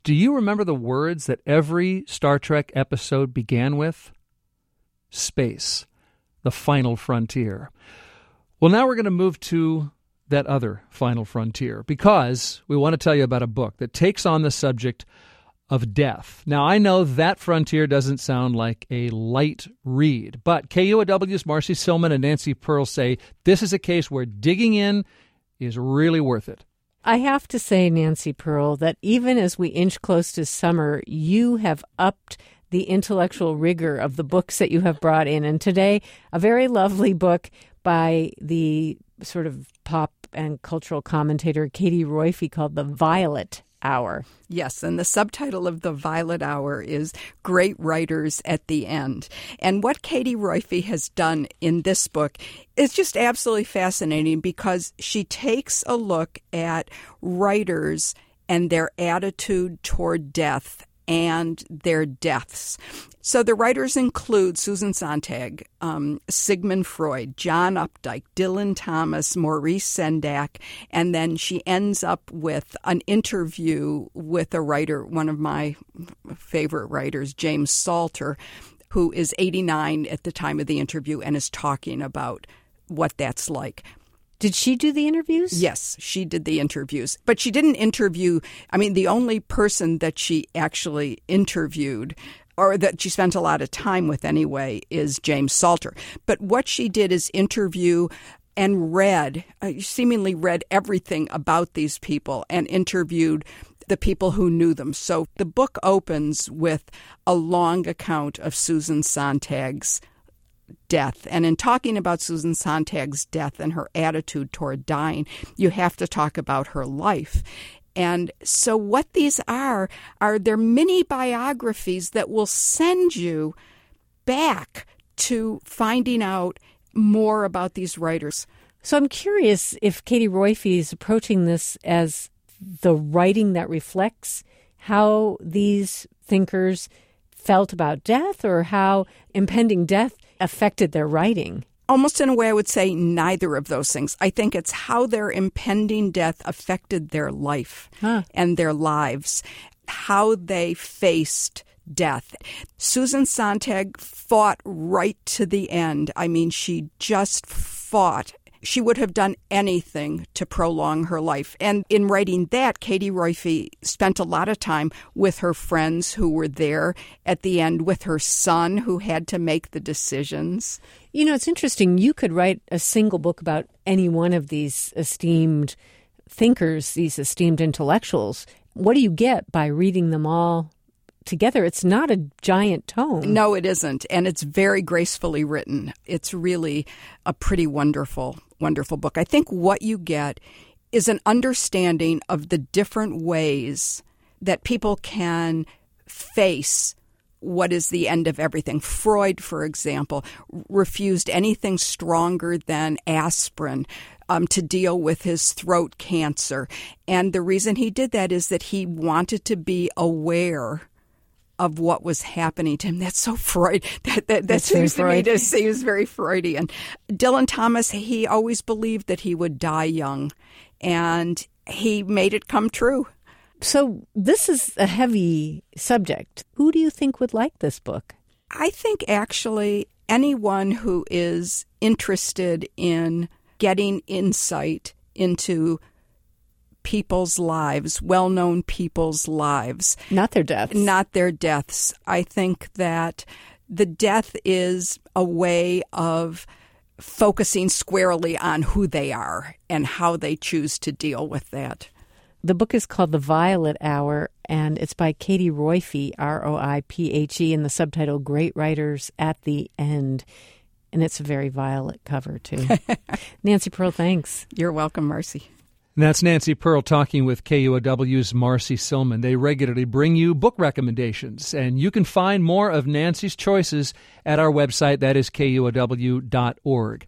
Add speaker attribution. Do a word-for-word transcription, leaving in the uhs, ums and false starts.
Speaker 1: Do you remember the words that every Star Trek episode began with? Space, the final frontier. Well, now we're going to move to that other final frontier because we want to tell you about a book that takes on the subject of death. Now, I know that frontier doesn't sound like a light read, but K U O W's Marcy Silman and Nancy Pearl say this is a case where digging in is really worth it.
Speaker 2: I have to say, Nancy Pearl, that even as we inch close to summer, you have upped the intellectual rigor of the books that you have brought in. And today, a very lovely book by the sort of pop and cultural commentator Katie Roiphe called The Violet Hour.
Speaker 3: Yes, and the subtitle of The Violet Hour is Great Writers at the End. And what Katie Roiphe has done in this book is just absolutely fascinating because she takes a look at writers and their attitude toward death and their deaths. So the writers include Susan Sontag, um, Sigmund Freud, John Updike, Dylan Thomas, Maurice Sendak, and then she ends up with an interview with a writer, one of my favorite writers, James Salter, who is eighty-nine at the time of the interview and is talking about what that's like.
Speaker 2: Did she do the interviews?
Speaker 3: Yes, she did the interviews. But she didn't interview, I mean, the only person that she actually interviewed, or that she spent a lot of time with anyway, is James Salter. But what she did is interview and read, uh, seemingly read everything about these people and interviewed the people who knew them. So the book opens with a long account of Susan Sontag's death. And in talking about Susan Sontag's death and her attitude toward dying, you have to talk about her life. And so what these are, are they're mini biographies that will send you back to finding out more about these writers.
Speaker 2: So I'm curious if Katie Roiphe is approaching this as the writing that reflects how these thinkers felt about death or how impending death affected their writing.
Speaker 3: Almost in a way, I would say neither of those things. I think it's how their impending death affected their life huh. and their lives, how they faced death. Susan Sontag fought right to the end. I mean, she just fought. She would have done anything to prolong her life. And in writing that, Katie Roiphe spent a lot of time with her friends who were there at the end, with her son who had to make the decisions.
Speaker 2: You know, it's interesting. You could write a single book about any one of these esteemed thinkers, these esteemed intellectuals. What do you get by reading them all together? It's not a giant tome.
Speaker 3: No, it isn't. And it's very gracefully written. It's really a pretty wonderful, wonderful book. I think what you get is an understanding of the different ways that people can face what is the end of everything. Freud, for example, refused anything stronger than aspirin um, to deal with his throat cancer. And the reason he did that is that he wanted to be aware of what was happening to him. That's so Freud. That, that, that seems to me to seems very Freudian. Dylan Thomas, he always believed that he would die young, and he made it come true.
Speaker 2: So this is a heavy subject. Who do you think would like this book?
Speaker 3: I think actually anyone who is interested in getting insight into people's lives, well-known people's lives.
Speaker 2: Not their deaths.
Speaker 3: Not their deaths. I think that the death is a way of focusing squarely on who they are and how they choose to deal with that.
Speaker 2: The book is called The Violet Hour, and it's by Katie Roiphe, R O I P H E, and the subtitle Great Writers at the End. And it's a very violet cover, too. Nancy Pearl, thanks.
Speaker 3: You're welcome, Marcy.
Speaker 1: And that's Nancy Pearl talking with K U O W's Marcy Silman. They regularly bring you book recommendations, and you can find more of Nancy's choices at our website. That is K U O W dot org.